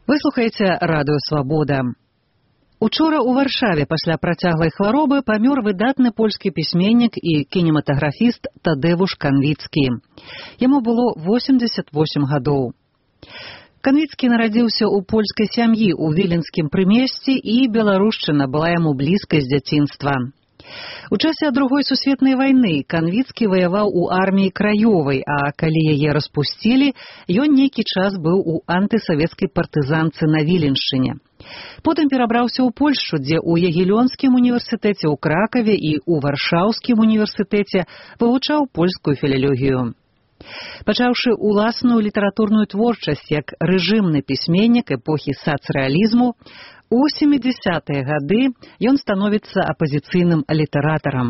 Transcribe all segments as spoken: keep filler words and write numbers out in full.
Вы слухаеце радыё «Свабода». Учора ў Варшаве пасля працяглай хваробы памёр выдатны польскі пісьменнік і кінематаграфіст Тадэвуш Канвіцкі. Яму было восемьдесят восемь гадоў. Канвіцкі нарадзіўся ў польскай сям'і ў віленскім прымесці, і беларушчына была яму блізкай з дзяцінства. У часе другой сусветнай вайны Канвіцкі ваяваў у арміі краёвай, а калі яе распусцілі, ён нейкі час быў у антысавецкай партызанцы на Віленшчыне. Потым перабраўся ў Польшчу, дзе ў Ягелёнскім універсітэце ў Кракаве і ў Варшаўскім універсітэце вывучаў польскую філалогію. Пачаўшы уласную літаратурную творчасць як рэжымны пісьменнік эпохі сацрэалізму, у сямідзясятыя гады ён становіцца апазіцыйным літаратарам.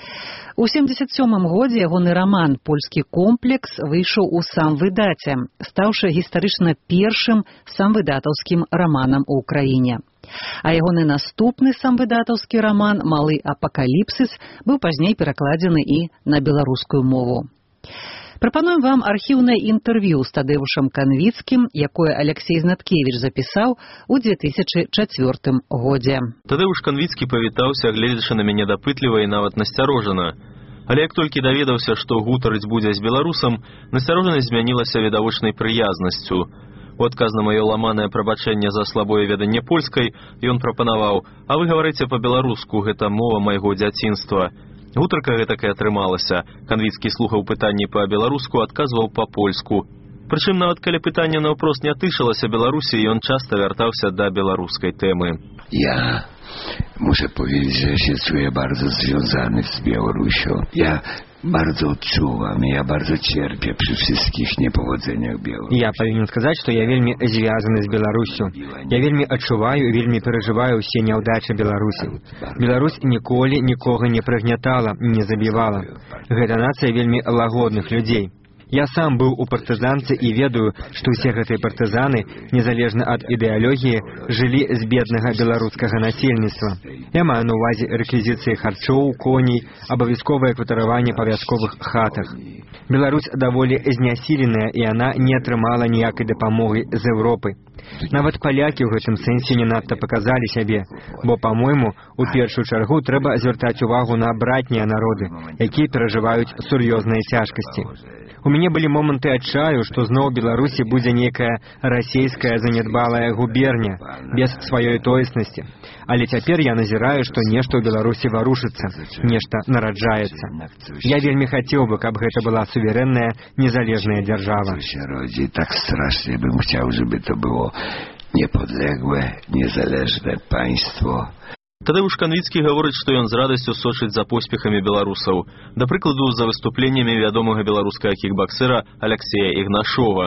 У сямдзесят сёмым годзе ягоны раман «Польскі комплекс» выйшаў у самвыдаце, стаўшы гістарычна першым самвыдатаўскім раманам у краіне. А ягоны наступны самвыдатаўскі раман «Малы апакаліпсіс» быў пазней перакладзены і на беларускую мову. Прапануем вам архіўнае інтэрв'ю з Тадэвушам Канвіцкім, якое Алексей Знаткевіч запісаў у две тысячы чацвёртым годзе. Тадэвуш Канвіцкі павітаўся, гледзячы на мяне дапытліва і нават насцярожана. Але як толькі даведаўся, што гутарыць будзе з беларусам, насцярожанасць змянілася відавочнай прыязнасцю. У адказ на маё ламанае прабачэнне за слабое веданне польскай ён прапанаваў: «А вы гаварыце па-беларуску, гэта мова майго дзяцінства». Гутарка гэтак і атрымалася. Канвіцкі слухаў пытанні па-беларуску, адказваў па-польску. Прычым нават калі пытанне наўпрост не тычылася Беларусі, ён часта вяртаўся да беларускай тэмы. Ja muszę powiedzieć, że się czuję bardzo związany z Białorusią. Ja bardzo odczuwam, ja bardzo cierpię przy wszystkich niepowodzeniach Białorusi. Я павінен сказаць, што я вельмі звязаны з Беларусю. Я вельмі адчуваю і вельмі перажываю ўсе няўдачы Беларусі. Беларусь ніколі нікога не прыгнятала, не забівала. Гэта нацыя вельмі лагодных людзей. Я сам быў у партызанцы і ведаю, што ўсе гэтыя партызаны, незалежна ад ідэалогіі, жылі з беднага беларускага насельніцтва. Я маю на ўвазе рэквізіцыі харчоў, коней, абавязковае кватараванне па вясковых хатах. Беларусь даволі знясіленая, і яна не атрымала ніякай дапамогі з Еўропы. Нават палякі ў гэтым сэнсе не надта паказалі сябе, бо, па-мойму, у першую чаргу трэба звяртаць увагу на братнія народы, якія перажываюць сур'ёзныя цяжкасці. У мяне былі моманты адчаю, што зноў Беларусі будзе нейкая расейская занядбалая губерня, без сваёй тоеснасці. Але цяпер я назіраю, што нешта ў Беларусі варушыцца, нешта нараджаецца. Я вельмі хацеў бы, каб гэта была суверэнная, незалежная дзяржава. Tak strasznie bym chciał, żeby to było niepodległe, niezależne państwo. Тадэвуш Канвіцкі гаворыць, што ён з радасцю сочыць за поспехамі беларусаў. Да прыкладу, за выступленнямі вядомага беларускага кікбаксера Алексея Ігнашова.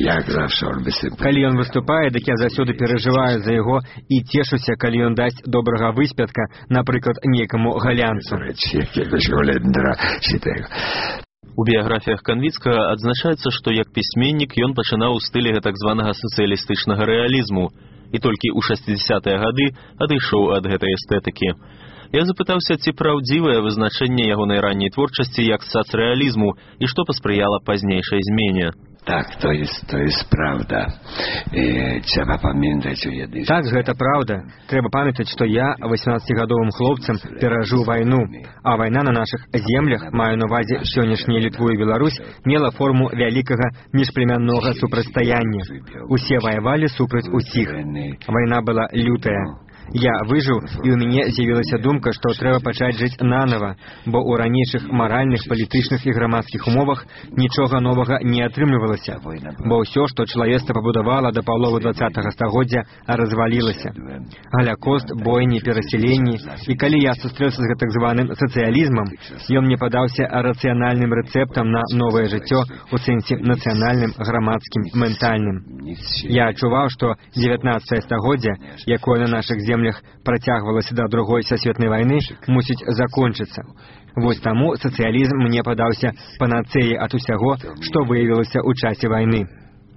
Калі ён выступае, дык я заўсёды перажываю за яго і цешуся, калі ён дасць добрага выспятка, напрыклад, нейкаму галянцу. У біяграфіях Канвіцкага адзначаецца, што як пісьменнік ён пачынаў у стылі так званага сацыялістычнага рэалізму і толькі ў шэсцідзесятыя гады адышоў ад гэтай эстэтыкі. Я запытаўся, ці праўдзівае вызначэнне ягонай ранняй творчасці як сацрэалізму і што паспрыяла пазнейшай змене. Так, to jest, to jest prawda. E, trzeba pamiętać o jednej Так, гэта праўда. Трэба памятаць, што я восемнаццацігадовым хлопцам перажыў вайну, а вайна на нашых землях, маю на ўвазе сённяшнюю Літву і Беларусь, мела форму вялікага міжплемяннога супрацьстаяння. Усе ваявалі супраць усіх. Вайна была лютая. Я выжыў, і ў мяне з'явілася думка, што трэба пачаць жыць нанова, бо ў ранейшых маральных, палітычных і грамадскіх умовах нічога новага не атрымлівалася, бо ўсё, што чалавецтва пабудавала да паловы дваццатага стагоддзя, развалілася. Галякост, бойні, перасяленні, і калі я сустрэўся з гэтак званым сацыялізмам, ён мне падаўся рацыянальным рэцэптам на новае жыццё у сэнсе нацыянальным, грамадскім, ментальным. Я адчуваў, што дзевятнаццатае стагоддзе, якое на нашых землях працягвалася да другой сусветнай вайны, мусіць закончыцца. Вось таму сацыялізм мне падаўся панацэяй ад усяго, што выявілася ў часе вайны.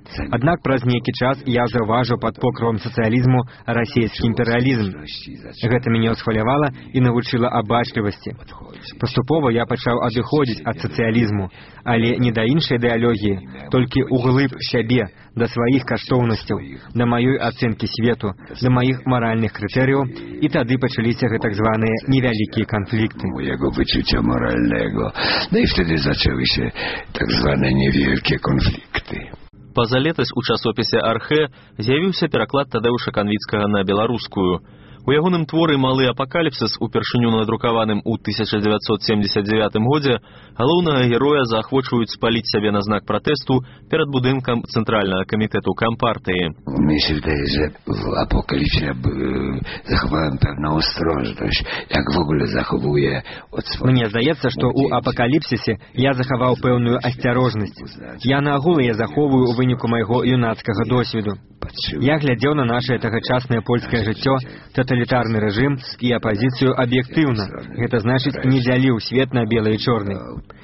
Аднак праз нейкі час я заўважыў пад покровам сацыялізму расійскі імперыялізм. Гэта мяне ўсхвалявала і навучыла абачлівасці. Паступова я пачаў адыходзіць ад сацыялізму, але не да іншай ідэалогіі, толькі ўглыб сябе, да сваіх каштоўнасцяў, да маёй ацэнкі свету, да маіх маральных крытэрыяў, і тады пачаліся гэтак званыя невялікія канфлікты. Mojego wyczucia moralnego. No i wtedy zaczęły się tak zwane niewielkie konflikty. Пазалетась у часопісе «Архэ» з'явіўся пераклад Тадэўша Канвіцкага на беларускую. У ягоным творы «Малы апакаліпсіс», упершыню надрукаваным у тысяча дзевяцьсот семьдесят девятым годзе, галоўнага героя заахвочваюць спаліць сябе на знак пратэсту перад будынкам Цэнтральнага камітэту Кампартыі. Mnie się wydaje, że w apokalipsie ja zachowałem pewną ostrożność, jak w ogóle zachowuję od swoich... Мне здаецца, што ў апакаліпсісе я захаваў пэўную асцярожнасць. Я наогул я захоўваю ў выніку майго юнацкага досведу. Я глядзеў на наше тагачаснае польскае жыццё, тоталітарны рэжым і апазіцыю аб'ектыўна. Гэта значыць, не дзяліў свет на белы і чорны.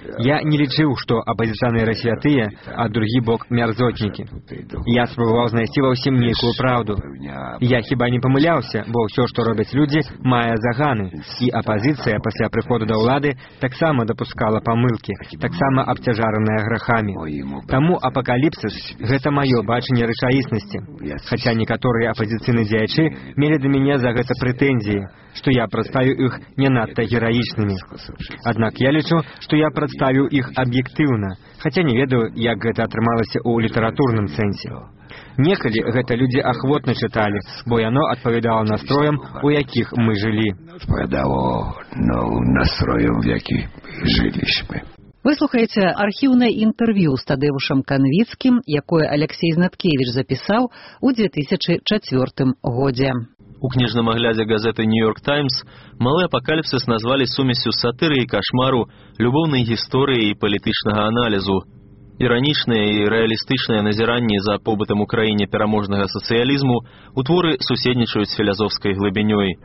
Я не лічыў, што апазіцыянеры святыя, а другі бок мярзотнікі. Я спрабаваў знайсці ва ўсім нейкую праўду. Я хіба не памыляўся, бо ўсё, што робяць людзі, мае заганы. І апазіцыя пасля прыходу да ўлады таксама дапускала памылкі, таксама абцяжараная грахамі. Таму апакаліпсіс – гэта маё бачанне рэчаіснасці. Хаця некаторыя апазіцыйныя дзеячы мелі да мяне за гэта прэтэнзіі, што я прадставіў іх не надта гераічнымі. Аднак я лічу, што я прадставіў іх аб'ектыўна, хаця не ведаю, як гэта атрымалася ў літаратурным сэнсе. Некалі гэта людзі ахвотна чыталі, бо яно адпавядала настроям, у якіх мы жылі. Адпавядало, ну, настроем, в якіх жылішме. Вы слухаеце архіўнае інтэрв'ю з Тадэўшам Канвіцкім, якое Алексей Знаткевіч запісаў у две тысячи чацвёртым годзе. У кніжным аглядзе газеты «Нью-Йорк Таймс» «Малы апакаліпсіс» назвалі сумесю сатыры і кашмару, любоўнай гісторыі і палітычнага аналізу. Іранічныя і рэалістычныя назіранні за побытам у краіне пераможнага сацыялізму у творы суседнічаюць з філазофскай глыбінёй.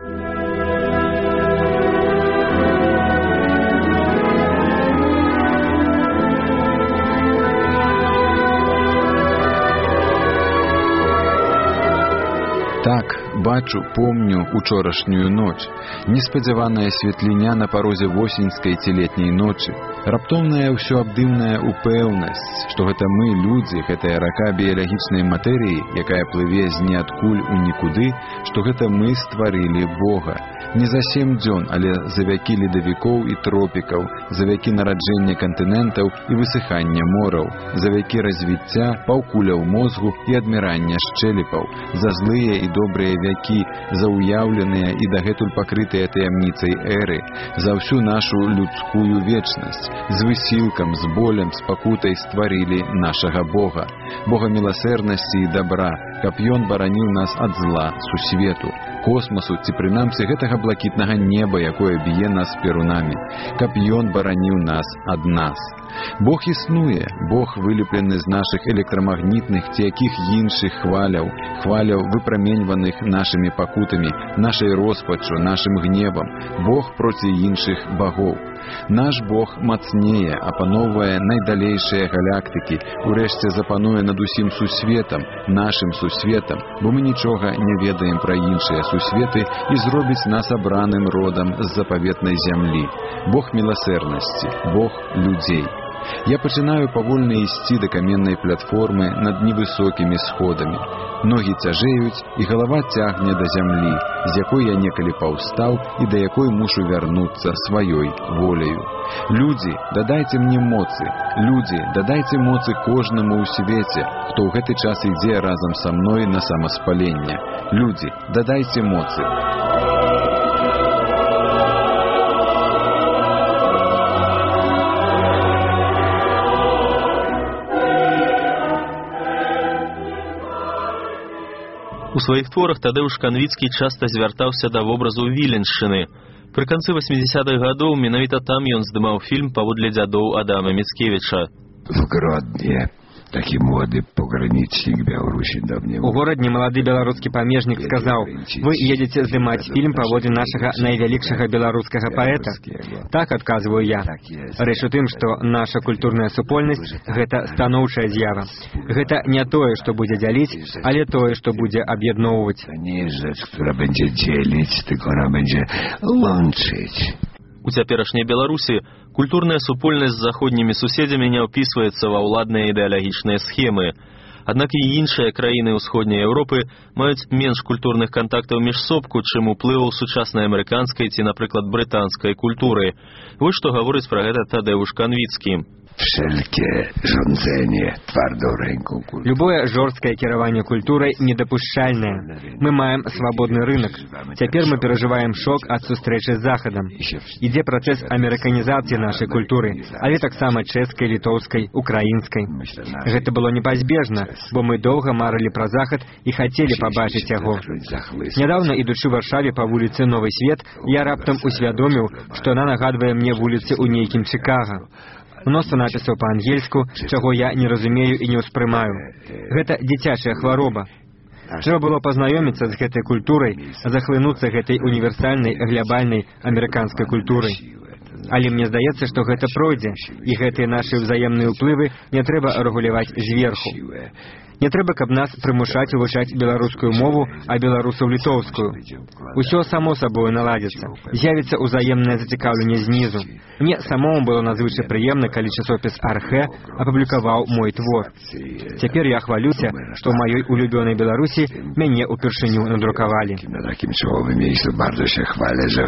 Так, бачу, помню учорашнюю ноч. Неспадзяваная светліня на парозе восеньскай ці летняй ночы. Раптоўная ўсё абдымная упэўнасць, што гэта мы, людзі, гэтая рака біялагічнай матэрыі, якая плыве з ніадкуль у нікуды, што гэта мы стварылі Бога. Не за сем дзён, але за вякі ледавікоў і тропікаў, за вякі нараджэння кантынентаў і высыхання мораў, за вякі развіцця, паўкуляў мозгу і адмірання шчэлепаў, за злыя і добрыя вякі, за уяўленыя і дагэтуль пакрытыя таямніцай эры, за ўсю нашу людскую вечнасць, з высілкам, з болем, з пакутай стварылі нашага Бога, Бога міласэрнасці і добра, каб ён бараніў нас ад зла сусвету, космосу ці прынамсі гэтага блакітнага неба, якое б'е нас перунамі, каб ён бараніў нас ад нас. Бог існуе, Бог вылеплены з нашых электрамагнітных ці якіх іншых хваляў, хваляў выпраменьваных нашымі пакутамі, нашай роспаччу, нашым гневам, Бог проці іншых багоў. Наш Бог мацнее, апаноўвае найдалейшыя галактыкі, урэшце запануе над усім сусветам, нашым сусветам, бо мы нічога не ведаем пра іншыя сусветы і зробіць нас абраным родам з запаветнай зямлі. Бог міласэрнасці, Бог людзей. Я пачынаю павольна ісці да каменнай платформы над невысокімі сходамі. Ногі цяжеюць, і галава цягне да зямлі, з якой я некалі паўстаў і да якой мушу вярнуцца сваёй воляю. Людзі, дадайце мне моцы. Людзі, дадайце моцы кожнаму ў свеце, хто ў гэты час ідзе разам са мной на самаспаленне. Людзі, дадайце моцы. У сваіх творах Тадэўш Канвіцкі часта звяртаўся да вобразу Віленшчыны. Пры канцы восьмідзесятых гадоў менавіта там ён здымаў фільм паводле дзядоў Адама Міцкевіча. В Гродnie такі моды пагранічнік Беларусі да мне. У горадзе малады беларускі памежнік сказаў: «Вы едзеце здымаць фільм паводле нашага найвялікшага беларускага паэта». Так адказваю я. Рэч у тым, што наша культурная супольнасць – гэта станоўчая з'ява. Гэта не тое, што будзе дзяліць, але тое, што будзе аб'ядноўваць. Не rzecz, która będzie dzielić, tylko ona będzie łączyć. У цяперашняй Беларусі культурная супольнасць з заходнімі суседзямі не ўпісваецца ва ўладныя ідэалагічныя схемы. Аднак і іншыя краіны ўсходняй Еўропы маюць менш культурных кантактаў між собку, чым уплываў сучаснай амерыканскай ці, напрыклад, брытанскай культуры. Вось што гаворыць пра гэта Тадеуш Канвіцкі. Wszelkie rządzenie twardą ręką kultury. Любое жорсткае кіраванне культурай недапушчальнае. Мы маем свабодны рынок. Цяпер мы перажываем шок ад сустрэчы з Захадам. Ідзе працэс амерыканізацыі нашай культуры, але таксама чэшскай, літоўскай, украінскай. Гэта было непазбежна, бо мы доўга марылі пра Захад і хацелі пабачыць яго. Нядаўна, ідучы ў Варшаве па вуліцы Новы Свет, я раптам усвядоміў, што яна нагадвае мне вуліцы ў нейкім Чыкага. Мноства напісаў па-ангельску, чаго я не разумею і не ўспрымаю. Гэта дзіцячая хвароба. Трэба было пазнаёміцца з гэтай культурай, захлынуцца гэтай універсальнай, глябальнай амерыканскай культурай. Але мне здаецца, што гэта пройдзе, і гэтыя нашы ўзаемныя ўплывы не трэба рэгуляваць зверху. Не трэба, каб нас прымушаць вывучаць беларускую мову, а беларусаў літоўскую. Усё само сабою наладзіцца. З'явіцца ўзаемнае зацікаўленне знізу. Мне самому было надзвычай прыемна, калі часопіс «Архэ» апублікаваў мой твор. Цяпер я хвалюся, што ў маёй улюбёнай Беларусі мяне ўпершыню надрукавалі. Na takim czołowym miejscu bardzo się chwalę, że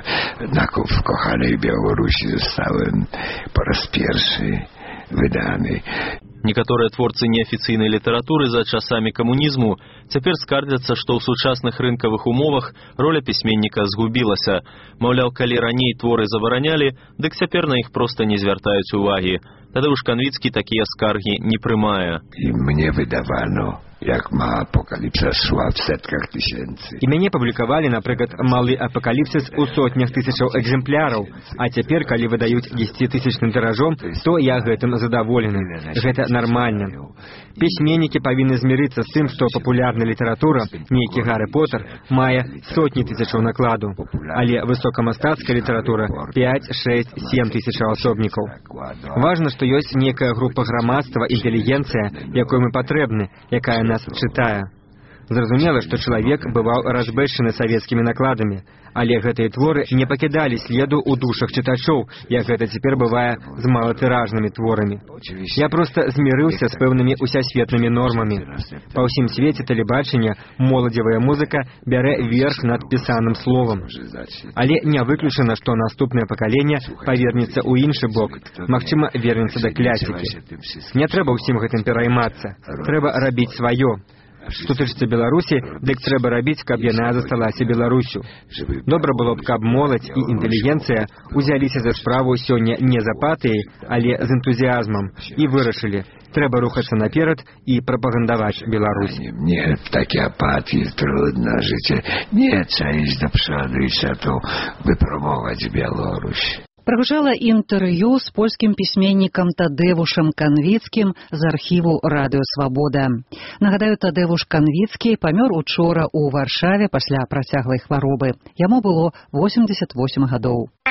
w kochanej Białorusi zostałem po raz pierwszy wydany. Некаторыя творцы неафіцыйнай літаратуры за часамі камунізму цяпер скардзяцца, што ў сучасных рынкавых умовах роля пісьменніка згубілася. Маўляў, калі раней творы забаранялі, дык цяпер на іх проста не звяртаюць увагі. Тадеуш Канвіцкі такія скаргі не прымае. І мне выдавано, як мała апокаліпса шла в сетках тысячы. І мяне публікавалі, напрыклад, малы апакаліпсіс у сотнях тысячаў экземпляраў, а цяпер, калі выдаюць дзесяцітысячным тыражом, то я гэтым задаволены. Гэта нармальна. Пісьменнікі павінны змірыцца з тым, што папулярная літаратура, нейкі Гарры Поттер, мае сотні тысячаў накладу, але высокамастацкая літаратура пяць, шэсць, сем тысячаў асобнікаў. Важна, што ёсць некая група грамадства, інтэлігенцыя, якой мы патрэбны, якая нас чытае. Зразумела, што чалавек бываў разбэшчаны савецкімі накладамі, але гэтыя творы не пакідалі следу ў душах чытачоў, як гэта цяпер бывае з малатыражнымі творамі. Я проста змірыўся з пэўнымі усясветнымі нормамі. Па ўсім свеце тэлебачання моладзевая музыка бярэ верх над пісаным словам. Але не выключана, што наступнае пакаленне павернецца ў іншы бок, магчыма, вернецца да клясікі. Не трэба ўсім гэтым пераймацца. Трэба рабіць сваё. Што тычыцца Беларусі, дык трэба рабіць, каб яна засталася Беларусю. Добра было б, каб моладзь і інтэлігенцыя узяліся за справу сёння не з апатыяй, але з энтузіазмам і вырашылі. Трэба рухацца наперад і прапагандаваць Беларусь. Мне в такі апатіі трудно жыць. Не, trzeba iść do przodu i trzeba to wypromować Białoruś. Прагучала інтэрв'ю з польскім пісьменнікам Тадеушам Канвіцкім з архіву Радыё Свабода. Нагадаю, Тадеуш Канвіцкі памёр учора ў Варшаве пасля працяглай хваробы. Яму было восемьдесят восемь гадоў.